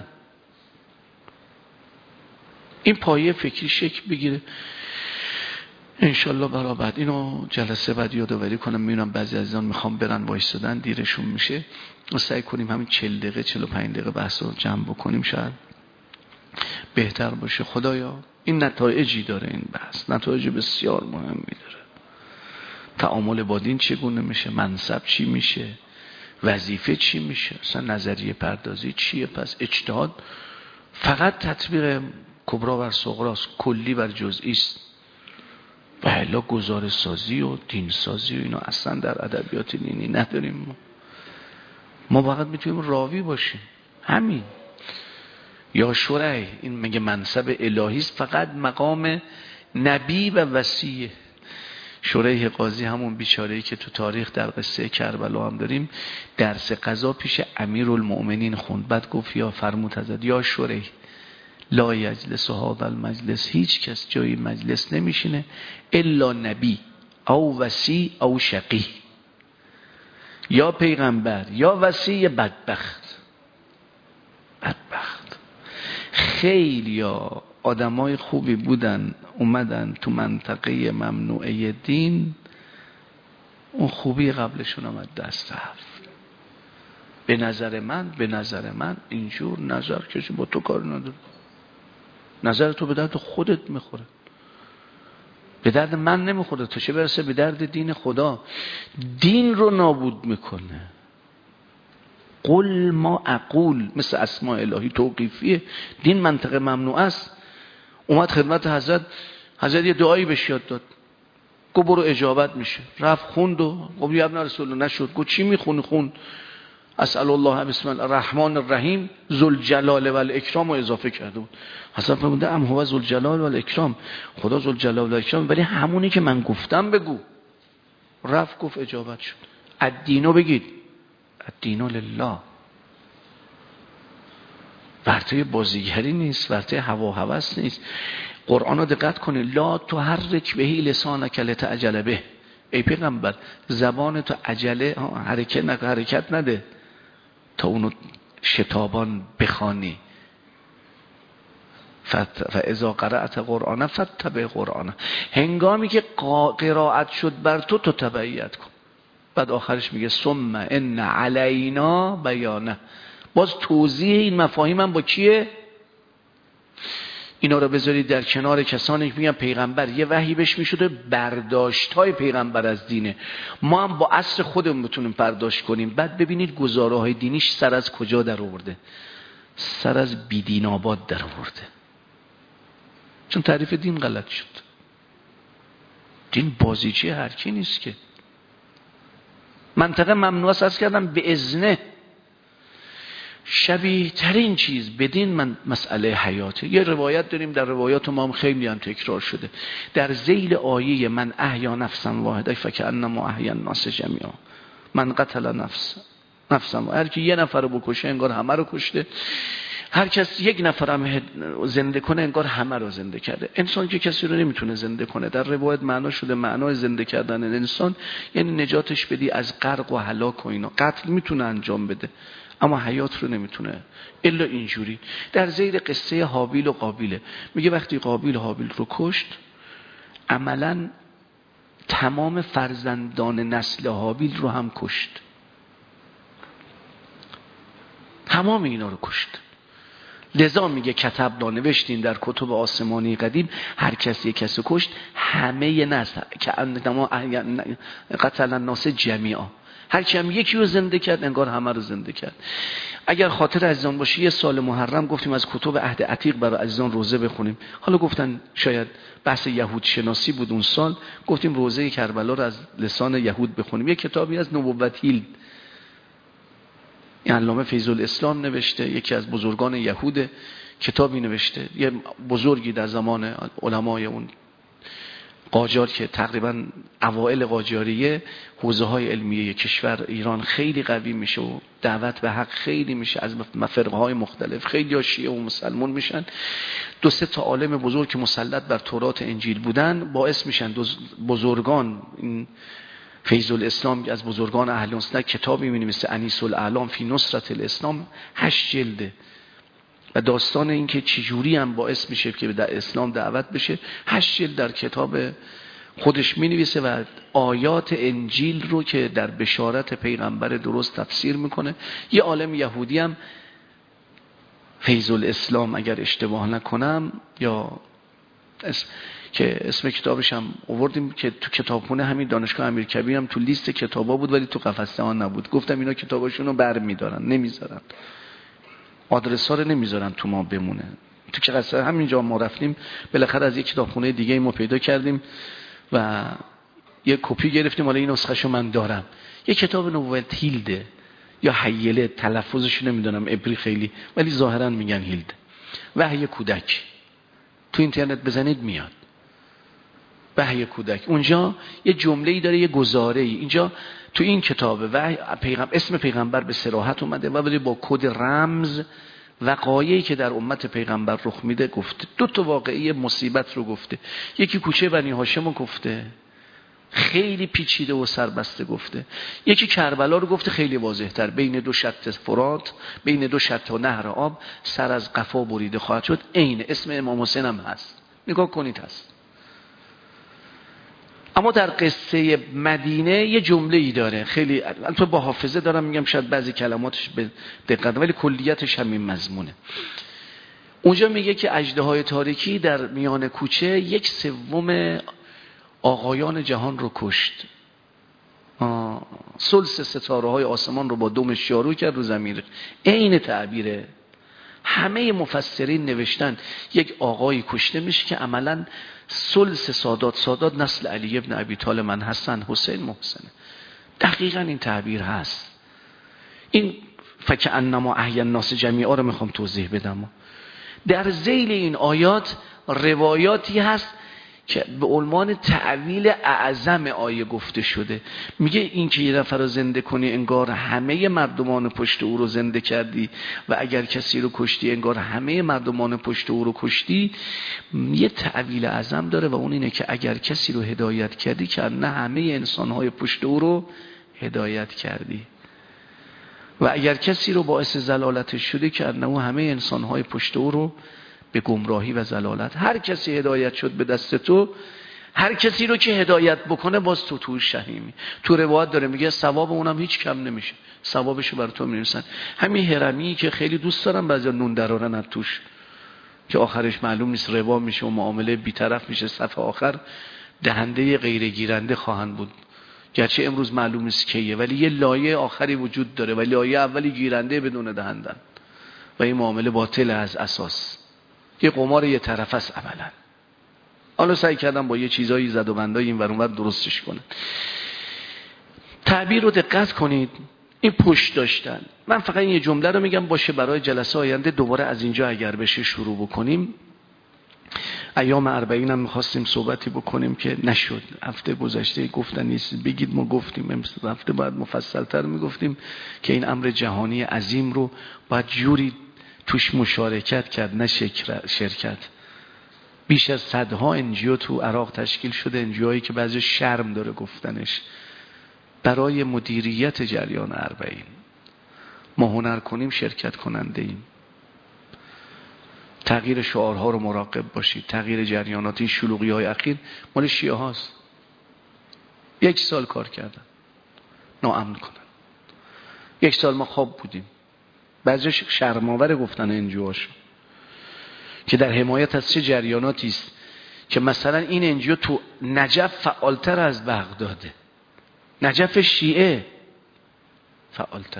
این پایه فکری شکل بگیره انشالله. برای بعد اینو جلسه بعد یادآوری کنم. میبینم بعضی عزیزان میخوام برن وایسادن دیرشون میشه، و سعی کنیم همین چهل دقیقه چهل و پنج دقیقه بحث رو جمع بکنیم، شاید بهتر باشه. خدایا این نتایجی داره، این بحث نتایج بسیار مهمی داره. تعامل با دین چگونه میشه، منصب چی میشه، وظیفه چی میشه، اصلا نظریه پردازی چیه. پس اجتهاد فقط تطبیق کبرا بر صغراست، کلی بر جزئی است. و الا گزاره سازی و دین سازی و اینا اصلا در ادبیات دینی نداریم. ما ما فقط میتونیم راوی باشیم، همین. یا شرعی این میگه منصب الهی است، فقط مقام نبی و وصیه. شریح قاضی همون بیچاره‌ای که تو تاریخ در قصه کربلا هم داریم، درس قضا پیش امیرالمؤمنین خوند، بعد گفت یا فرمود حضرت یا شریح لا یجلس هذا المجلس، هیچ کس جای مجلس نمیشینه الا نبی او وصی او شقی، یا پیغمبر یا وصی بدبخت. بدبخت. خیلی یا آدمای خوبی بودن اومدن تو منطقه ممنوعه دین، اون خوبی قبلشون آمد دست رفت. به نظر من به نظر من اینجور نظر کسی با تو کار نداره. نظر تو به درد خودت میخوره، به درد من نمیخوره، تا چه برسه به درد دین خدا. دین رو نابود میکنه. قل ما اقول، مثل اسماء الهی توقیفیه. دین منطقه ممنوع است. اومد خدمت حضرت، حضرت یه دعایی بهش یاد داد، گفت برو اجابت میشه. رفت خوند و گفت یا ابن رسول الله نشد. گفت چی میخونی؟ خوند اسأل الله بسم الله الرحمن الرحیم ذوالجلال و الاکرام و اضافه کرده بود. حضرت فرموده ام هو ذوالجلال و الاکرام، خدا ذوالجلال و الاکرام، ولی همونی که من گفتم بگو. رفت گفت اجابت شد. الدینو بگید، الدین لله. ورطه بازیگری نیست، ورطه هوا هوس نیست. قرآن رو دقت کنید، لا تحرک بهی لسانک لتعجل به. ای پیغمبر زبان تو عجله حرکت نده، حرکت نده تا اونو شتابان بخوانی. فاذا قرأت قرآن فاتبع قرآن. هنگامی که قرائت شد بر تو تو تبعیت کن. بعد آخرش میگه ثم ان علینا بیانه. باز توضیح این مفاهیم هم با کیه؟ اینا رو بذارید در کنار کسانی که میگن پیغمبر یه وحی بهش میشده، برداشت های پیغمبر از دینه. ما هم با عصر خودمون بتونیم برداشت کنیم. بعد ببینید گزاره های دینیش سر از کجا در آورده؟ سر از بیدین آباد در آورده. چون تعریف دین غلط شد. دین بازیچی هر کی نیست که. منطقه ممنوعه است کردم به اذنه. شبیه ترین چیز بدین من مسئله حیاته. یه روایت داریم در روایات ما هم خیلی هم تکرار شده، در ذیل آیه من احیا نفسا واحده فکأنما احیا الناس جمیعا، من قتل نفس نفسا، هر کی یه نفر رو بکشه انگار همه رو کشته، هر کس یک نفر هم زنده کنه انگار همه رو زنده کرده. انسان که کسی رو نمیتونه زنده کنه، در روایت معنا شده معنای زنده کردن انسان یعنی نجاتش بدی از غرق و هلاک و اینا. قتل میتونه انجام بده اما حیات رو نمیتونه. الا اینجوری در زیر قصه هابیل و قابیله میگه وقتی قابیل هابیل رو کشت، عملا تمام فرزندان نسل هابیل رو هم کشت، تمام اینا رو کشت. لذا میگه کتبنا نوشتیم در کتب آسمانی قدیم هر کسی کسی کشت همه نسل که انما قتل الناس جمیعا، هر کی هم یکی رو زنده کرد انگار همه رو زنده کرد. اگر خاطر عزیزان باشه یه سال محرم گفتیم از کتب عهد عتیق برای عزیزان روزه بخونیم. حالا گفتن شاید بحث یهود شناسی بود اون سال، گفتیم روزه کربلا رو از لسان یهود بخونیم. یه کتابی از نبوت هیل علامه فیض الاسلام نوشته، یکی از بزرگان یهود کتابی نوشته، یه بزرگی در زمان علمای اون قاجار که تقریبا اوائل قاجاریه حوزه های علمیه کشور ایران خیلی قوی میشه و دعوت به حق خیلی میشه از فرقه های مختلف، خیلی ها شیعه و مسلمان میشن. دو سه تا عالم بزرگ که مسلط بر تورات انجیل بودن باعث میشن بزرگان، این فیض الاسلام از بزرگان اهل سنت کتابی می‌نویسه انیس الاعلام فی نصرت الاسلام، هشت جلده و داستان این که چجوری هم باعث میشه که در اسلام دعوت بشه، هشت جلد در کتاب خودش می‌نویسه و آیات انجیل رو که در بشارت پیغمبر درست تفسیر میکنه. یه عالم یهودی هم فیض الاسلام اگر اشتباه نکنم یا اسم که اسم کتابش هم آوردیم که تو کتابخونه همین دانشگاه امیرکبیر هم تو لیست کتابا بود ولی تو قفسه ها نبود. گفتم اینا کتاباشون رو برمی‌دارن نمیذارن، آدرس ها رو نمیذارن تو ما بمونه. تو که قصه همینجا ما رفتیم بالاخره از یک کتابخونه دیگه ما پیدا کردیم و یه کپی گرفتیم. حالا این نسخه‌شو من دارم، یه کتاب نبوت هیلده یا حیله، تلفظش نمیدونم عبری خیلی ولی ظاهرا میگن هیلد. وحی کودک تو اینترنت بزنید میاد، وحی کودک. اونجا یه جمله‌ای داره، یه گزاره‌ای اینجا تو این کتاب وحی پیغمبر، اسم پیغمبر به صراحت اومده و ولی با کد رمز وقایعی که در امت پیغمبر رخ میده گفته. دو تا واقعی مصیبت رو گفته، یکی کوچه بنی هاشم رو گفته خیلی پیچیده و سربسته گفته، یکی کربلا رو گفته خیلی واضح تر، بین دو شط فرات، بین دو شط و نهر آب سر از قفا بریده خواهد شد. عین اسم امام حسین هم هست، نگاه کنید هست. اما در قصه مدینه یه جمله ای داره خیلی البته با حافظه دارم میگم شاید بعضی کلماتش به دقت ولی کلیتش همین مضمونه. اونجا میگه که اژدهای تاریکی در میان کوچه یک سوم آقایان جهان رو کشت، ثلث ستاره های آسمان رو با دمش یارو کرد رو زمین. عین تعبیره. همه مفسرین نوشتن یک آقایی کشته میشه که عملاً ثلث سادات سادات نسل علی ابن ابی طالب من حسن حسین محسن. دقیقاً این تعبیر هست. این فکأنما احیا الناس جمیعا رو میخوام توضیح بدم. در ذیل این آیات روایاتی هست که به عنوان تعویل اعظم آیه گفته شده. میگه این که یه نفر رو زنده کنی انگار همه مردمان پشت او رو زنده کردی و اگر کسی رو کشتی انگار همه مردمان پشت او رو کشتی. یه تعویل اعظم داره و اون اینه که اگر کسی رو هدایت کردی که نه همه انسانهای پشت او رو هدایت کردی و اگر کسی رو باعث زلالتش شده که نه همه انسانهای پشت او رو به گمراهی و زلالت. هر کسی هدایت شد به دست تو، هر کسی رو که هدایت بکنه باز تو تو شهیمی. تو روایت داره میگه ثواب اونم هیچ کم نمیشه، ثوابشو بر تو میرسن. همین هرمی که خیلی دوست دارم بعضیا نون درارن از توش که آخرش معلوم نیست ربا میشه و معامله بی‌طرف میشه، صف آخر دهنده غیر گیرنده خواهند بود. گرچه امروز معلوم نیست کیه ولی یه لایه آخری وجود داره و لایه اولی گیرنده بدون دهندن و این معامله باطل از اساس. یه قمار یه طرف است عملا. حالا سعی کردم با یه چیزایی زد و بندای این ور اون ور درستش کنن. تعبیر رو دقت کنید. این پشت داشتن. من فقط یه جمله رو میگم باشه برای جلسه آینده دوباره از اینجا اگر بشه شروع بکنیم. ایام اربعین هم میخواستیم صحبتی بکنیم که نشد. هفته گذشته گفتن نیست بگید، ما گفتیم امروز هفته باید مفصلتر میگفتیم که این امر جهانی عظیم رو باید جوری توش مشارکت کرد نه شرکت. بیش از صدها انجیو تو عراق تشکیل شده، انجیوهایی که بعضی شرم داره گفتنش، برای مدیریت جریان اربعین. ما هنر کنیم شرکت کننده ایم. تغییر شعارها رو مراقب باشید. تغییر جریانات، این شلوغی های اخیر مال شیعه هاست. یک سال کار کردن ناامن کنن. یک سال ما خواب بودیم. بعضیش شرم‌آور گفتن انجیوهاشو که در حمایت از چه جریاناتی است که مثلا این انجیو تو نجف فعالتر از بغداده. نجف شیعه فعالتره.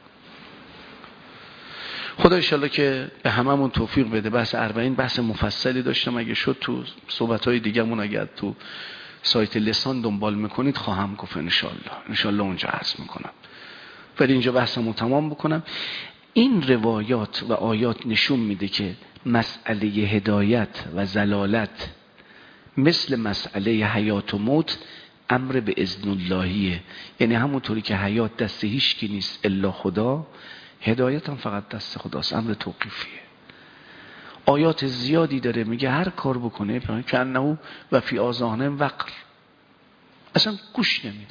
خدا انشالله که به هممون توفیق بده. بحث اربعین بحث مفصلی داشتم، اگه شد تو صحبت‌های دیگه‌مون اگر تو سایت لسان دنبال میکنید خواهم گفت انشالله. انشالله اونجا عرض میکنم. ولی اینجا بحثمو تمام بکنم. این روایات و آیات نشون میده که مسئله هدایت و ضلالت مثل مسئله حیات و موت امر به اذن اللهیه. یعنی همونطوری که حیات دست هیچ کی نیست الا خدا، هدایت هم فقط دست خداست، امر توقیفیه. آیات زیادی داره میگه هر کار بکنه که انه و فی آذانهم وقر، اصلا گوش نمیدن.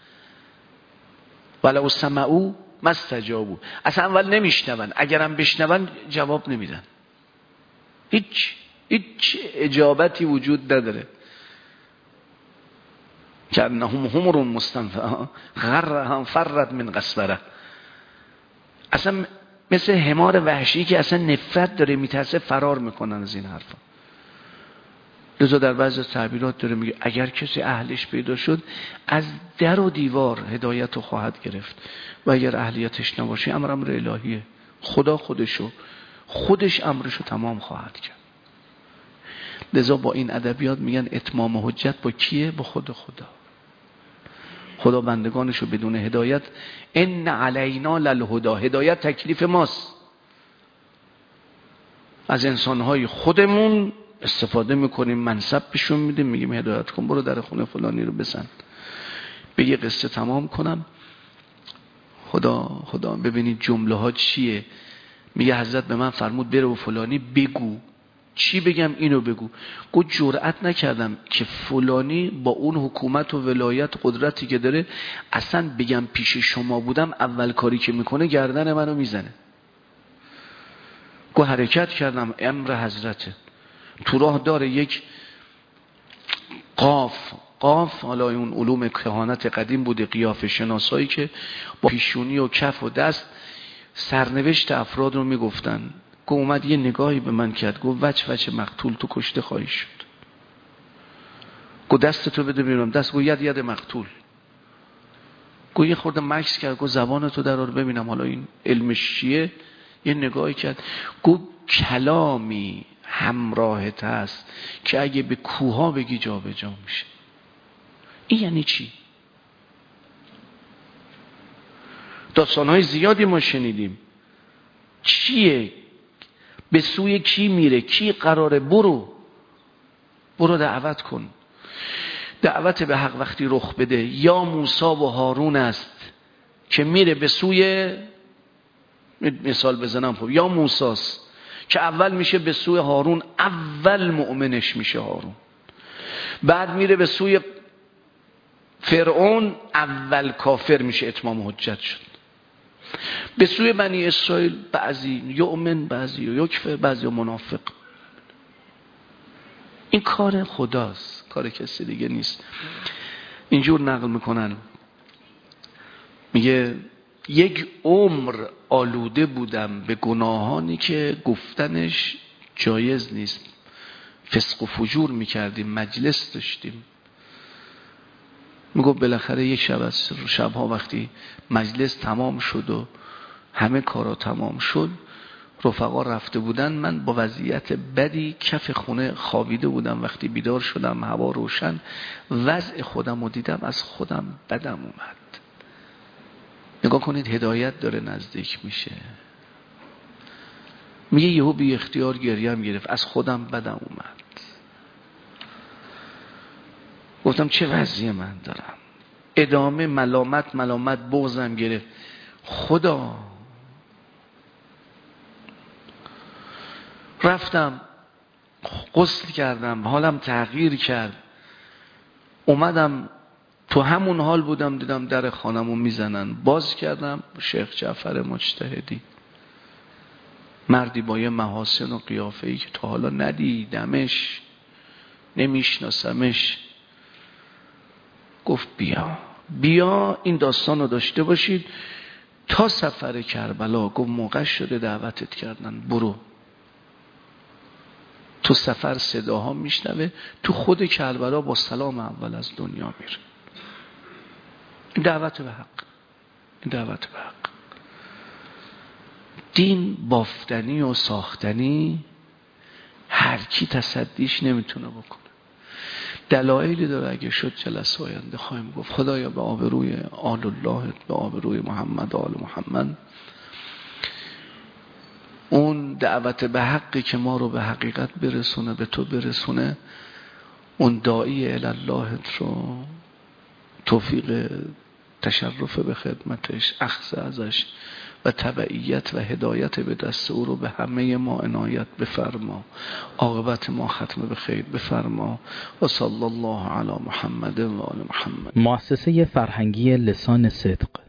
ولو سمعوا ما استجابوا، اصلا اول نمیشنون، اگرم بشنون جواب نمیدن. هیچ هیچ اجابتی وجود نداره. که انهم حمر مستنفره غرهم فرت من قسوره، اصلا مثل حمار وحشی که اصلا نفرت داره میترسه فرار میکنن از این حرفا. لذا در بعضی تعبیرات داره میگه اگر کسی اهلش پیدا شد از در و دیوار هدایت رو خواهد گرفت و اگر اهلیتش نباشه امر امر الهیه. خدا خودشو خودش امرشو تمام خواهد کرد. لذا با این ادبیات میگن اتمام حجت با کیه؟ با خود خدا. خدا بندگانشو بدون هدایت، ان علینا للهدا، هدایت تکلیف ماست. از انسانهای خودمون استفاده میکنیم، منصب بهشون میدیم، میگیم هدایت کن، برو در خونه فلانی رو بزن. به یه قصه تمام کنم. خدا خدا ببینید جمله ها چیه. میگه حضرت به من فرمود بره و فلانی بگو. چی بگم؟ اینو بگو. گو جرأت نکردم که فلانی با اون حکومت و ولایت قدرتی که داره اصلا بگم پیش شما بودم، اول کاری که میکنه گردن منو میزنه. گو حرکت کردم، امر حضرته. تو راه داره یک قاف قاف حالا اون علوم کهانت قدیم بوده، قیافه شناسایی که با پیشونی و کف و دست سرنوشت افراد رو میگفتن. گو اومد یه نگاهی به من کرد، گو وچ وچ مقتول تو کشته خواهی شد. گو دست تو بده ببینم. دست گو ید ید مقتول. گو یه خورده مکس کرد، گو زبان تو در رو ببینم حالا این علمش چیه. یه نگاهی کرد، گو کلامی همراهت هست که اگه به کوها بگی جا به جا میشه. این یعنی چی؟ داستانهای زیادی ما شنیدیم. چیه؟ به سوی کی میره؟ کی قراره؟ برو برو دعوت کن. دعوت به حق وقتی رخ بده، یا موسی و هارون است که میره به سوی، مثال بزنم خب، یا موسی است که اول میشه به سوی هارون، اول مؤمنش میشه هارون. بعد میره به سوی فرعون، اول کافر میشه، اتمام حجت شد. به سوی بنی اسرائیل بعضی یؤمن، بعضی یکفر، بعضی منافق. این کار خداست، کار کسی دیگه نیست. اینجور نقل میکنن، میگه یک عمر آلوده بودم به گناهانی که گفتنش جایز نیست. فسق و فجور میکردیم، مجلس داشتیم. میگو بالاخره یک شب از شبها وقتی مجلس تمام شد و همه کارا تمام شد، رفقا رفته بودن، من با وضعیت بدی کف خونه خوابیده بودم. وقتی بیدار شدم هوا روشن، وضع خودم رو دیدم، از خودم بدم اومد. نگاه نگاه کنید هدایت داره نزدیک میشه. میگه یهو بی اختیار گریم گرفت، از خودم بدم اومد. گفتم چه وضعی من دارم؟ ادامه ملامت ملامت بغضم گرفت. خدا رفتم غسل کردم، حالم تغییر کرد، اومدم تو همون حال بودم، دیدم در خانمو میزنن. باز کردم، شیخ جعفر مجتهدی، مردی با یه محاسن و قیافه‌ای که تا حالا ندیدمش، نمیشناسمش. گفت بیا بیا این داستان رو داشته باشید تا سفر کربلا. گفت موقع شده دعوتت کردن، برو. تو سفر صداها میشنوه، تو خود کربلا با سلام اول از دنیا میره. این دعوت به حق، این دعوت به حق. دین بافتنی و ساختنی هر کی تصدیش نمیتونه بکنه. دلایلی داره، اگه شد جلسه آینده خواهیم گفت. خدایا به آبروی آل الله، به آبروی محمد آل محمد، اون دعوت به حقی که ما رو به حقیقت برسونه، به تو برسونه، اون داعی الله رو توفیق تشرف به خدمتش، اخذ ازش و تبعیت و هدایت به دست او رو به همه ما عنایت بفرما. عاقبت ما ختم به خیر بفرما. و صلی الله علی محمد و آل محمد. مؤسسه فرهنگی لسان صدق